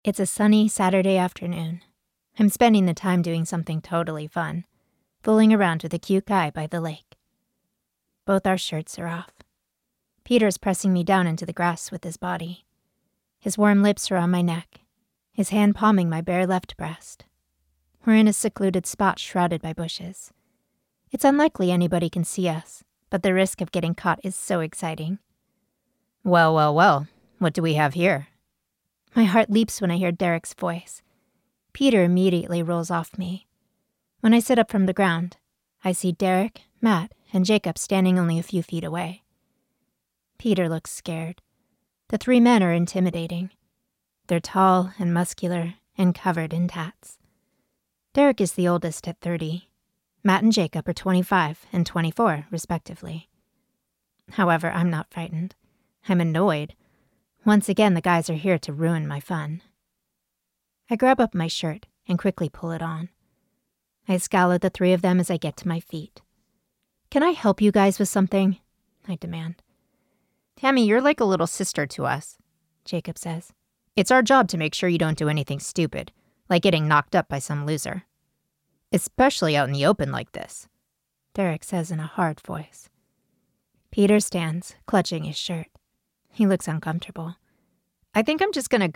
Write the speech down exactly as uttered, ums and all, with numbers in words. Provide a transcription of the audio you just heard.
It's a sunny Saturday afternoon. I'm spending the time doing something totally fun, fooling around with a cute guy by the lake. Both our shirts are off. Peter's pressing me down into the grass with his body. His warm lips are on my neck, his hand palming my bare left breast. We're in a secluded spot shrouded by bushes. It's unlikely anybody can see us, but the risk of getting caught is so exciting. Well, well, well, what do we have here? My heart leaps when I hear Derek's voice. Peter immediately rolls off me. When I sit up from the ground, I see Derek, Matt, and Jacob standing only a few feet away. Peter looks scared. The three men are intimidating. They're tall and muscular and covered in tats. Derek is the oldest at thirty. Matt and Jacob are twenty-five and twenty-four, respectively. However, I'm not frightened. I'm annoyed. Once again, the guys are here to ruin my fun. I grab up my shirt and quickly pull it on. I scowl at the three of them as I get to my feet. Can I help you guys with something? I demand. Tammy, you're like a little sister to us, Jacob says. It's our job to make sure you don't do anything stupid, like getting knocked up by some loser. Especially out in the open like this, Derek says in a hard voice. Peter stands, clutching his shirt. He looks uncomfortable. I think I'm just gonna go